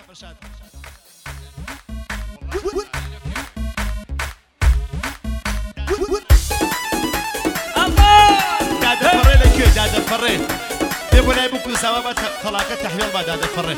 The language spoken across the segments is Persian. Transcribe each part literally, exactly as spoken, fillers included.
دادا فري لك دادا فري يقول لي بكون سوا طلاقة تحويل بعد دادا فري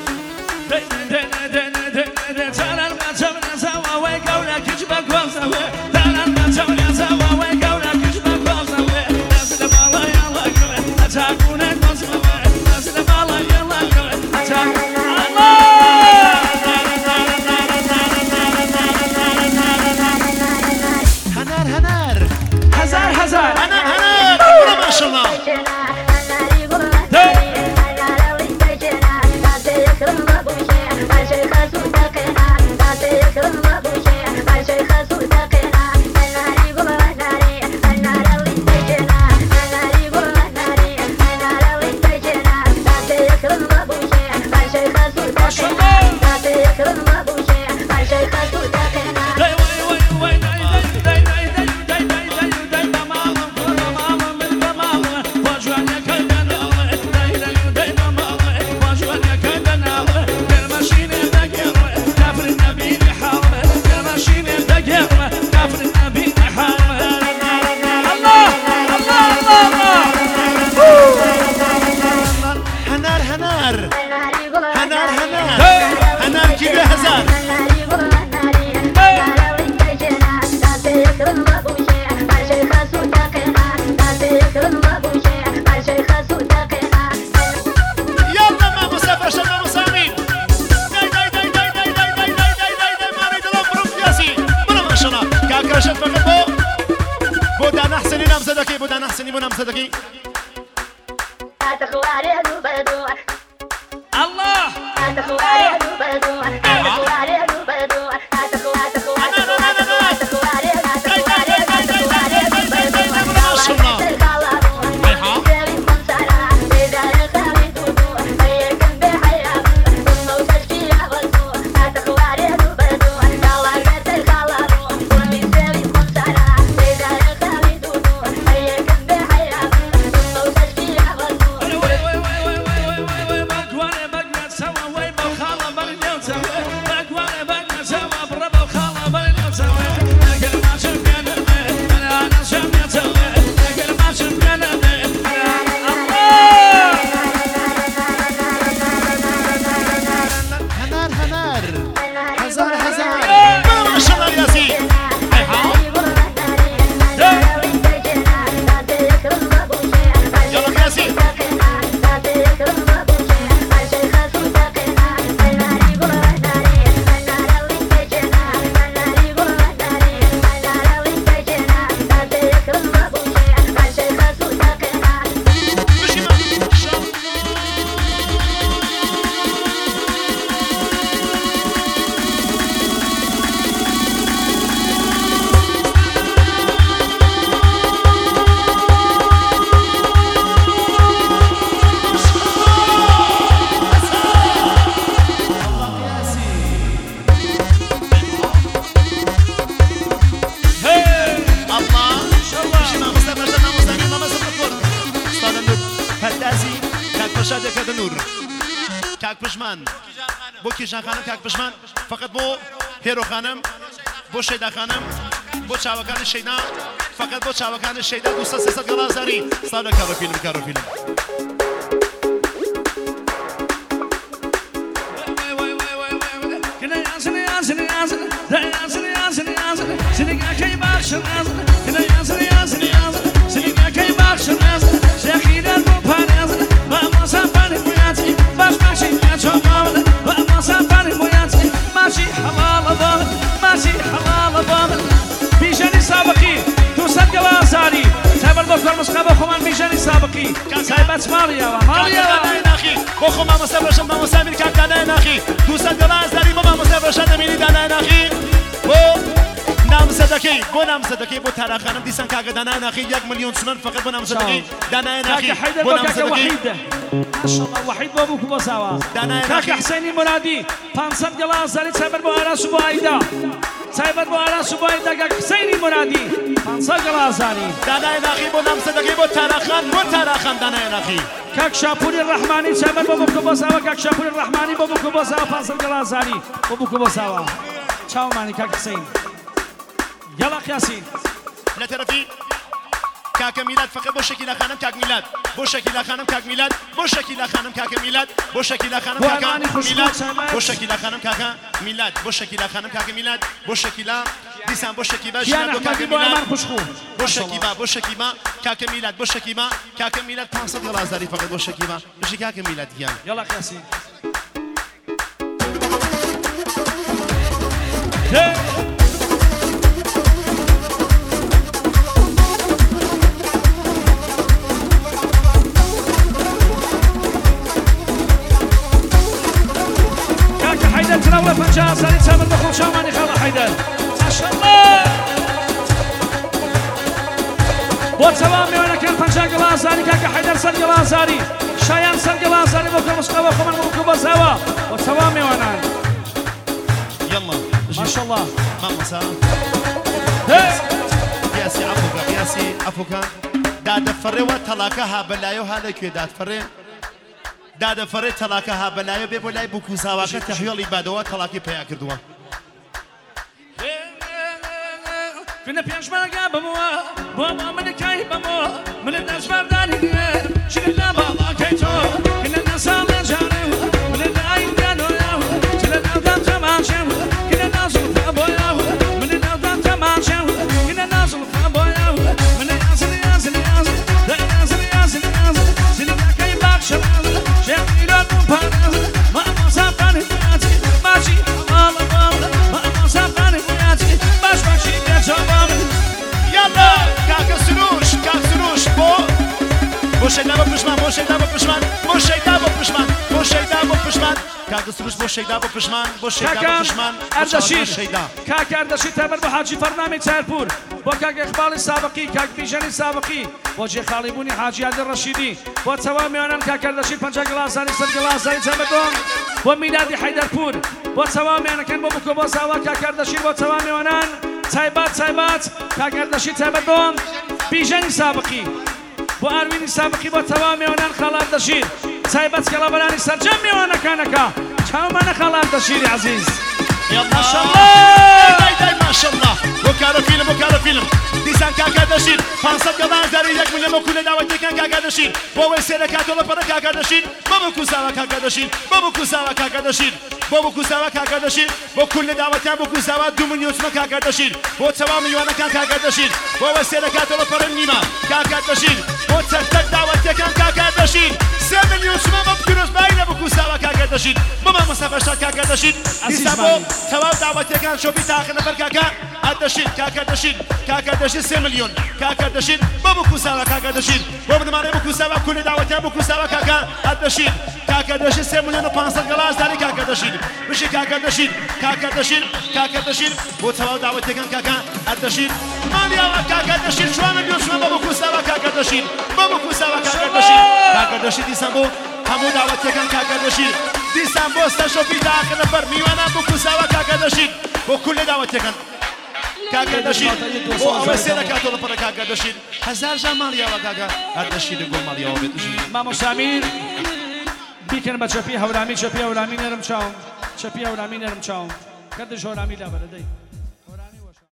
بو کیژان خانم کاک پشمان فقط بو هیرو خانم بو شیدا خانم بو چاوکان شیدا فقط بو چاوکان شیدا دوست سیصد گلازاری سال کارو فیلم کارو فیلم مسخبه خوان میشنی سابقی سایبت مالیا و مالیا نخی با خو ما مسافرشم ما مسافر کردن نخی دوست دارم از داری ما مسافرشم نمیری دادن نخی با نام صدقی با نام صدقی با طرف خانم دیسن که دادن نخی یک میلیون سنن فقط با نام صدقی دادن نخی با نام صدقی ماشاءالله وحید بابو کو بسوا کاک حسینی مرادی پانصد گلاس داری سایبر با آراس با ایدا سایبت با آراس با ایدا کاک حسینی مرادی پانصد گلاس داری دادن نخی با نام صدقی با طرف خان با طرف خان دادن نخی كاك شاپوری الرحمانی چابر بابو کبوساوا كاك شاپوری الرحمانی بابو کبوساوا پانسد گلازاری بابو کبوساوا چاو مانی كاك حسين يلا قياسين لا ترفي كاك ميلاد فقط بو شكيلا خانم كاك ميلاد بو شكيلا خانم كاك ميلاد بو شكيلا خانم كاك ميلاد بو شكيلا خانم كاك ميلاد بو شكيلا خانم كاك ميلاد بو شكيلا خانم كاك ميلاد بو شكيلا دیسان بو شکیبا جناب كاك ميلاد بو شکیبا بو شکیبا كاك ميلاد بو شکیبا كاك ميلاد پانصد گلازاری فقط بو شکیبا بو كاك ميلاد يلا يلا قياسين تناول فنجان سالي تامر دخول شاماني خالد حيدر ما شاء الله بوتسوامي وانا كان فنجان قلازاري كاكا حيدر سر قلازاري شايان سر قلازاري بوكا مسقوة خمان بوكا بوزاوا بوتسوامي وانا يلا ما شاء الله ماما سا قياسي عفوكا قياسي عفوكا داد فري وطلاقها بلايو هذا كي داد فري داد فري طلاقها بلايو بي بولاي بوكو ساواكا تحيولي بادوا طلاقي بيا كردوا فينا بيانش مالكا بموا بابا من كاي بموا من الناس فرداني شلنا بابا كيتو كنا الناس على جارو من العين كانوا ياهو شلنا الناس تماشاو كنا الناس فابوياو من الناس تماشاو كنا الناس فابوياو من الناس الناس الناس الناس الناس الناس سنين كاي باكش شايلون بارز ما مسافر حياتي ماشي على بال ما مسافر حياتي باش ماشي يا يلا كاك سروش كاك سروش بو بو شيدا بو بشمان بو شيدا بو بشمان بو شيدا بو بشمان بو شيدا بو بشمان كاك سروش بو شيدا بو بشمان بو شيدا بو بشمان اردشیر كاك اردشیر تامر بو حاجی فرنامه تارپور بو كاك اقبال سابقی كاك بیژن سابقی بو جی خالبونی حاجی عبد الرشیدی بو تمام میانان كاك اردشیر پنجاه گلاسانی سر گلاسانی تامر دوم بو میلادی حیدرپور بو تمام میانان کن بو بکو ساوا كاك اردشیر بو تمام میانان تایبات تایبات كاك اردشیر تامر دوم بیژن سابقی بو اروین سابقی بو تمام میانان خال اردشیر تایبات کلابرانی سرجم میوانا کانکا چاو من خال اردشیر عزیز يلا ما شاء الله داي داي ما شاء الله وكالو فيلم وكالو فيلم ديسان كاكا دشين پانصد گلازاری یک میلیون مکول دعوتی کن کاکا دشین بابا سر کاتولا پر کاکا دشین بابا کوساوا کاکا دشین بابا کوساوا کاکا دشین بابا کوساوا کاکا دشین با کل دعوتی بابا کوساوا دو میلیون سوم کاکا دشین با تمام میلیون کن کاکا دشین بابا سر کاتولا پر نیما کاکا دشین با تک دعوتی کن کاکا دشین سه میلیون سوم با پیروز باید با کوساوا کاکا دشین بابا مسافر کاکا دشین دیسان تمام دعوتی کن شو بی تاخیر نفر کاکا دشین کاکا دشین کاکا دشین سه میلیون كاكا دشين بابو كوساوا كاكا دشين بابو نماري بكوساوا كل دعوتها بكوساوا كاكا دشين كاكا دشين سه مليون وخمسمية جلاس داري كاكا دشين مشي كاكا دشين كاكا دشين كاكا دشين بو تمام دعوتها كان كاكا دشين ماليا كاكا دشين شو مليون شو بابو كوساوا كاكا دشين بابو كوساوا كاكا دشين كاكا دشين ديسامبو همو دعوتها كان كاكا دشين ديسامبو استشو في داخل نفر ميوانا بكوساوا كاكا دشين وكل دعوتها كان كاكا دشين بو أوسينا كاتولا برا كاكا دشين هزار جماليا وكاكا دشين يقول ماليا وبدشين مامو سامیر بیکن با چپی هورامی چپی هورامی نرم چاوم چپی هورامی نرم چاوم کدش هورامی لا بردی